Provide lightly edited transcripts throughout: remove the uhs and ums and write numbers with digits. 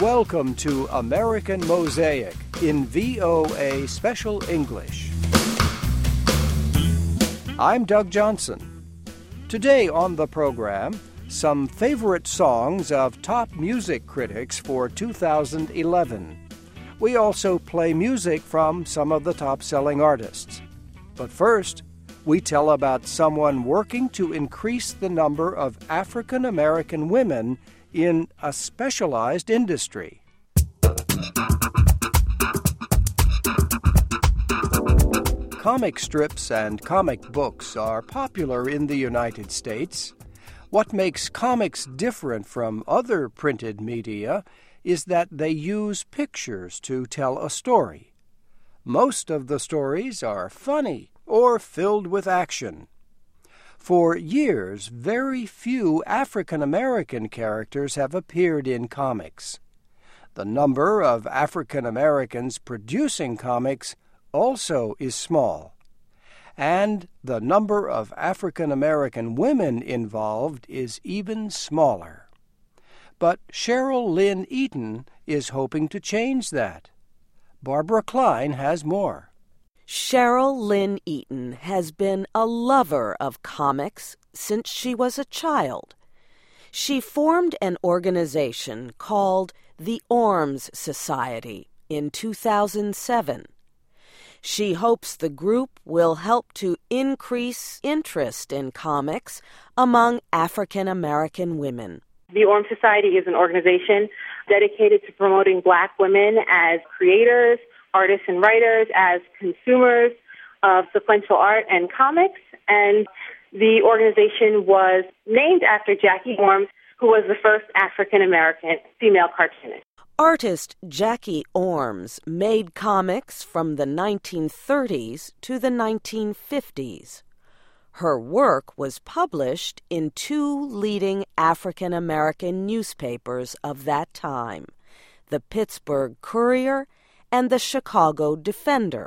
Welcome to American Mosaic in VOA Special English. I'm Doug Johnson. Today on the program, some favorite songs of top music critics for 2011. We also play music from some of the top-selling artists. But first, we tell about someone working to increase the number of African American women in a specialized industry. Comic strips and comic books are popular in the United States. What makes comics different from other printed media is that they use pictures to tell a story. Most of the stories are funny or filled with action. For years, very few African American characters have appeared in comics. The number of African Americans producing comics also is small, and the number of African American women involved is even smaller. But Cheryl Lynn Eaton is hoping to change that. Barbara Klein has more. Cheryl Lynn Eaton has been a lover of comics since she was a child. She formed an organization called the Orms Society in 2007. She hopes the group will help to increase interest in comics among African American women. The Orms Society is an organization dedicated to promoting Black women as creators, artists and writers, as consumers of sequential art and comics. And the organization was named after Jackie Orms, who was the first African-American female cartoonist. Artist Jackie Orms made comics from the 1930s to the 1950s. Her work was published in two leading African-American newspapers of that time, the Pittsburgh Courier and the Chicago Defender.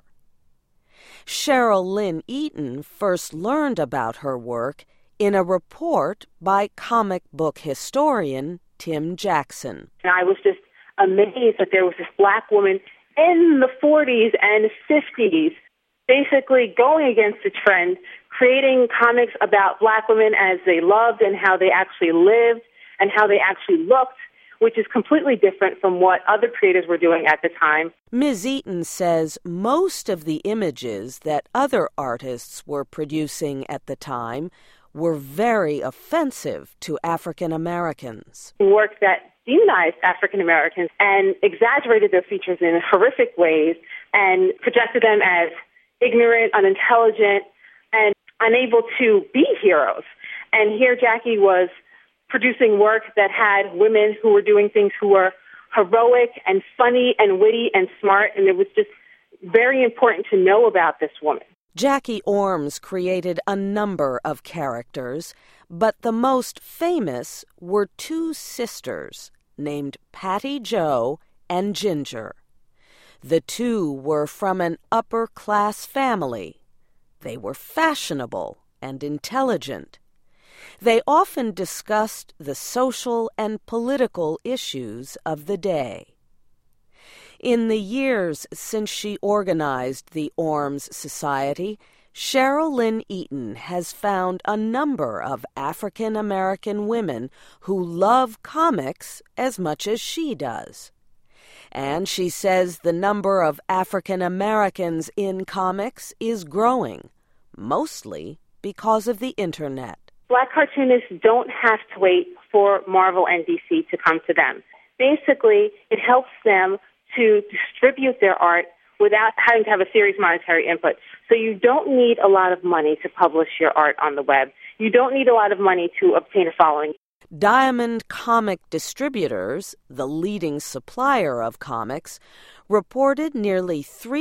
Cheryl Lynn Eaton first learned about her work in a report by comic book historian Tim Jackson. And I was just amazed that there was this Black woman in the 40s and 50s basically going against the trend, creating comics about Black women as they loved and how they actually lived and how they actually looked, which is completely different from what other creators were doing at the time. Ms. Eaton says most of the images that other artists were producing at the time were very offensive to African Americans. Work that demonized African Americans and exaggerated their features in horrific ways and projected them as ignorant, unintelligent, and unable to be heroes. And here Jackie was producing work that had women who were doing things who were heroic and funny and witty and smart, and it was just very important to know about this woman. Jackie Orms created a number of characters, but the most famous were two sisters named Patty Jo and Ginger. The two were from an upper-class family. They were fashionable and intelligent. They often discussed the social and political issues of the day. In the years since she organized the Orms Society, Cheryl Lynn Eaton has found a number of African American women who love comics as much as she does. And she says the number of African Americans in comics is growing, mostly because of the Internet. Black cartoonists don't have to wait for Marvel and DC to come to them. Basically, it helps them to distribute their art without having to have a serious monetary input. So you don't need a lot of money to publish your art on the web. You don't need a lot of money to obtain a following. Diamond Comic Distributors, the leading supplier of comics, reported nearly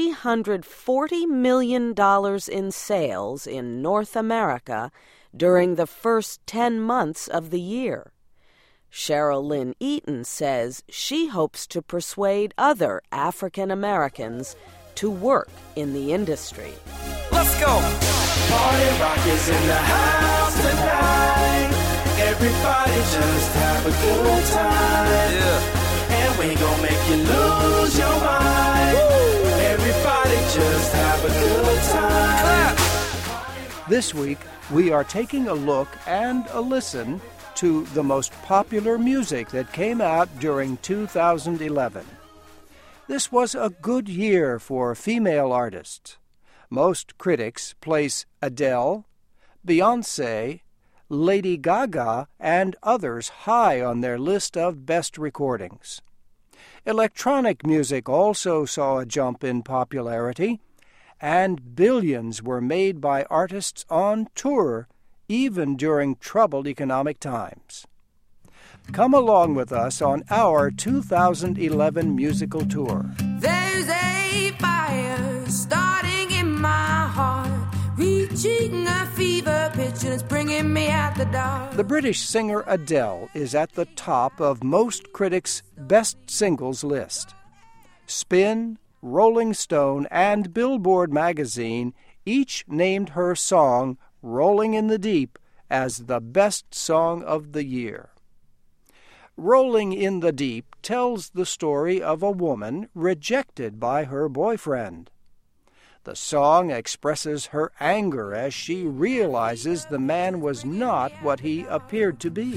$340 million in sales in North America during the first 10 months of the year. Cheryl Lynn Eaton says she hopes to persuade other African Americans to work in the industry. Let's go! Party rock is in the house tonight. Everybody just have a good time. Yeah. And We gon' make you lose your mind. Everybody just have a good time. This week, we are taking a look and a listen to the most popular music that came out during 2011. This was a good year for female artists. Most critics place Adele, Beyoncé, Lady Gaga, and others high on their list of best recordings. Electronic music also saw a jump in popularity, and billions were made by artists on tour even during troubled economic times. Come along with us on our 2011 musical tour. There's a fire starting in my heart, reaching a fever pitch and it's bringing me out the dark. The British singer Adele is at the top of most critics' best singles list. Spin, Rolling Stone, and Billboard magazine each named her song Rolling in the Deep as the best song of the year. Rolling in the Deep tells the story of a woman rejected by her boyfriend. The song expresses her anger as she realizes the man was not what he appeared to be.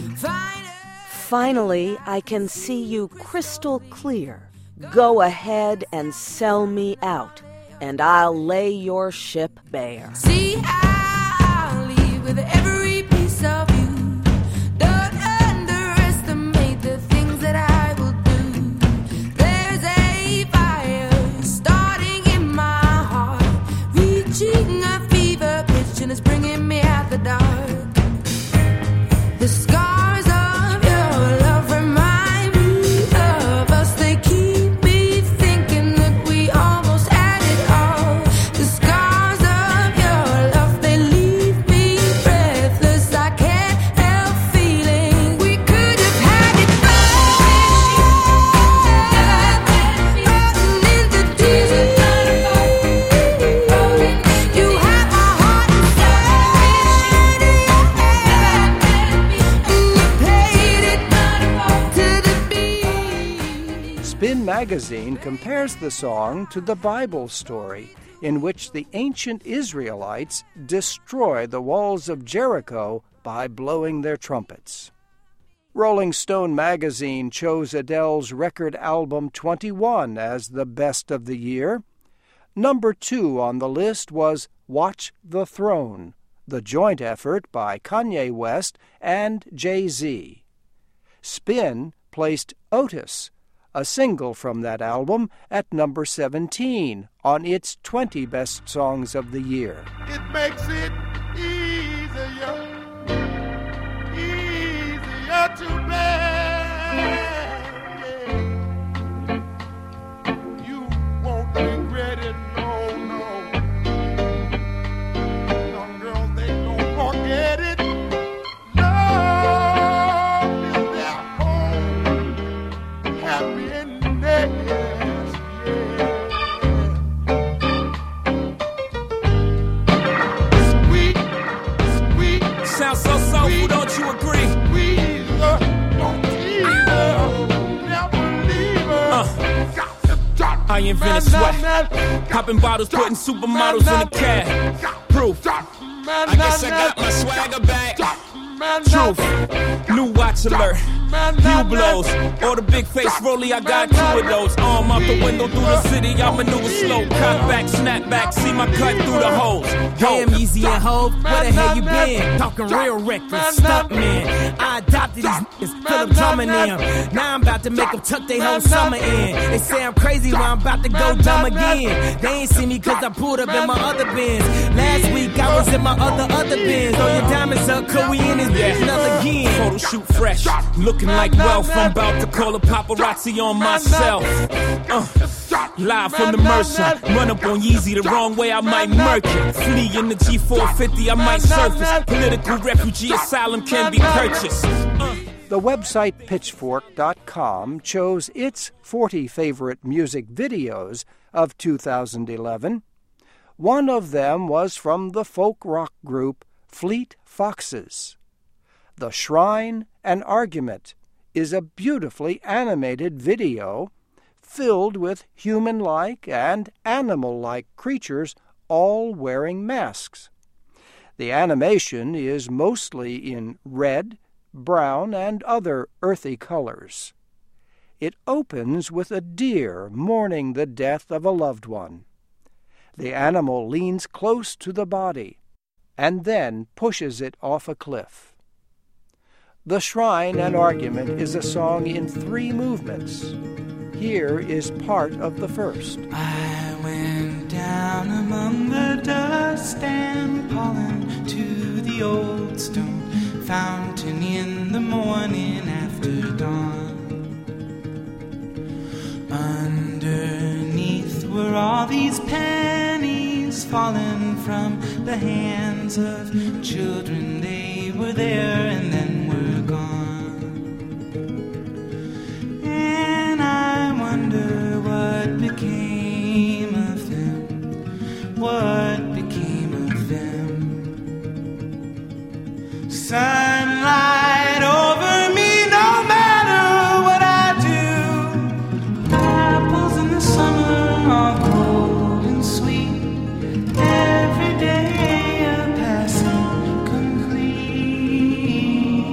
Finally, I can see you crystal clear. Go ahead and sell me out, and I'll lay your ship bare. See, I'll leave with every piece of you. Don't underestimate the things that I will do. There's a fire starting in my heart, reaching a fever pitch and it's bringing me out the dark. The scars of your love remind me of us. They keep me thinking that we almost had it all. The scars of your love, they leave me breathless. I can't help feeling we could have had it all. Rotten into tears. You have my heart inside, and you paid it to the beat. Spin magazine compares the song to the Bible story in which the ancient Israelites destroy the walls of Jericho by blowing their trumpets. Rolling Stone magazine chose Adele's record album 21 as the best of the year. Number 2 on the list was Watch the Throne, the joint effort by Kanye West and Jay-Z. Spin placed Otis, a single from that album, at number 17 on its 20 best songs of the year. It makes it easier to bear. You won't regret it, no. Some girls, they don't forget it. Love is their home, happiness, Sweet. Sounds so soulful, don't you agree? I invented sweat, popping bottles, putting supermodels in the cab. Proof, I guess I got my swagger back. Truth, new watch alert, few blows, or the big face rollie, I got 2 of those. Arm out the window through the city, I maneuver slow. Cut back, snap back, see my cut through the holes. Damn, Easy and Hov, where the hell you been? Talking real reckless, stunt man. I adopted these niggas, Philip drumming them. Now I'm about to make them tuck their whole summer in. They say I'm crazy, well I'm about to go dumb again. They ain't see me cause I pulled up in my other Benz. Last week I was in my other Benz. Throw your diamonds up, cause we in this bitch another again. Photo shoot fresh, looking like wealth. I'm about to call a paparazzi on myself. Live from the Mercer, run up on Yeezy the wrong way, I might murk it. Flee in the G450, I might surface. Political refugee asylum can be purchased. The website Pitchfork.com chose its 40 favorite music videos of 2011. One of them was from the folk rock group Fleet Foxes. The Shrine, an Argument is a beautifully animated video filled with human-like and animal-like creatures all wearing masks. The animation is mostly in red, brown, and other earthy colors. It opens with a deer mourning the death of a loved one. The animal leans close to the body and then pushes it off a cliff. The Shrine and Argument is a song in 3 movements. Here is part of the first. I went down among the dust and pollen to the old stone fountain in the morning after dawn. Underneath were all these pennies fallen from the hands of children. They were there and then were gone. And I wonder what became of them. What became of them? Sunlight over me, no matter what I do. Apples in the summer are cold and sweet. Every day a passing complete.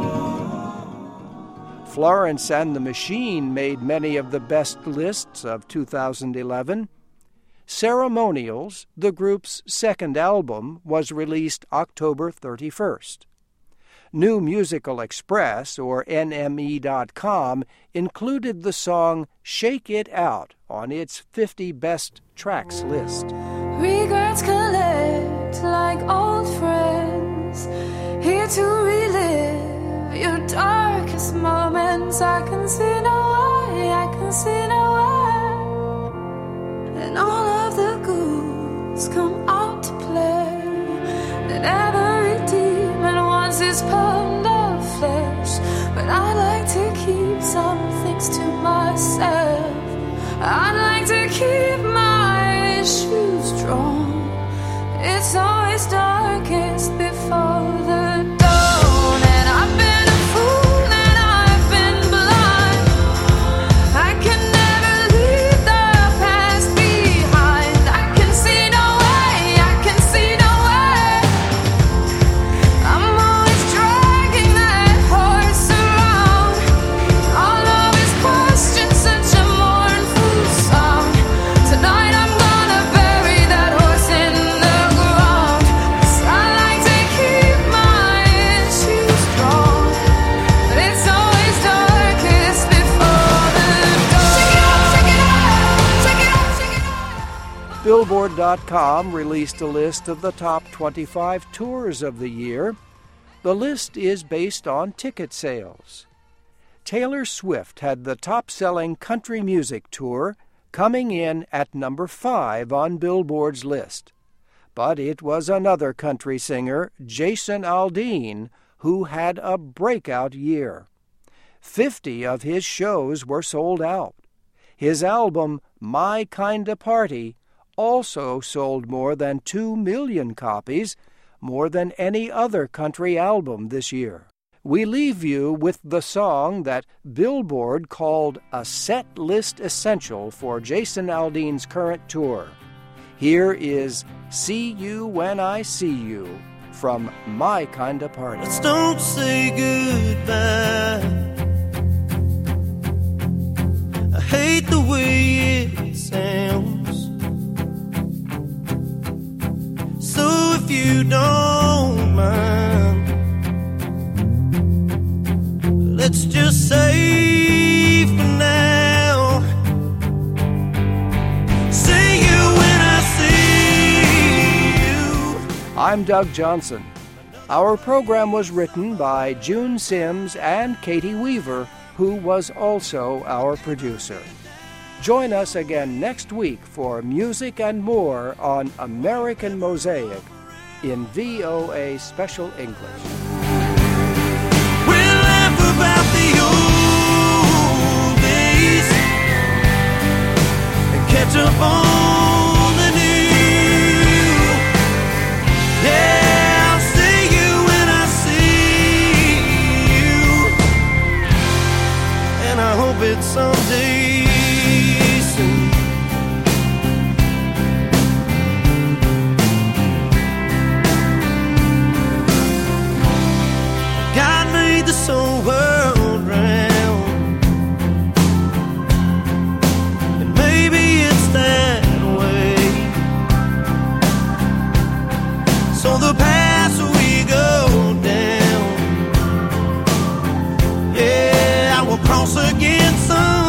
Florence and the Machine made many of the best lists of 2011. Ceremonials, the group's second album, was released October 31st. New Musical Express, or NME.com, included the song Shake It Out on its 50 Best Tracks list. Regrets collect like old friends, here to relive your darkest moments. I can see no way, I can see no way. And all of the ghouls come out to play. And every demon wants his pound of flesh. But I'd like to keep some things to myself. I'd like to keep my shoes drawn. It's always darkest before the dawn. And I've been a fool and I've been blind. I can never leave the past behind. I can see no way, I can see no way. I'm always dragging that horse around. All of his questions, such a mournful song. Tonight I'm gonna bury that horse in the ground. 'Cause I like to keep my issues strong. But it's always darkest before the dawn. Check it out, check it out, check it out, check it out. Billboard.com released a list of the top 25 tours of the year. The list is based on ticket sales. Taylor Swift had the top-selling country music tour, coming in at number 5 on Billboard's list. But it was another country singer, Jason Aldean, who had a breakout year. 50 of his shows were sold out. His album, My Kinda Party, also sold more than 2 million copies, more than any other country album this year. We leave you with the song that Billboard called a set list essential for Jason Aldean's current tour. Here is See You When I See You from My Kinda Party. Let's don't say goodbye. I hate the way it sounds. So if you don't mind, let's just say for now, see you when I see you. I'm Doug Johnson. Our program was written by June Sims and Katie Weaver, who was also our producer. Join us again next week for music and more on American Mosaic in VOA Special English. We'll laugh about the old days and catch up on the new. Yeah, I'll see you when I see you. someday soon. God made this whole world round, and maybe it's that way. So the path we go down, yeah, I will cross again someday.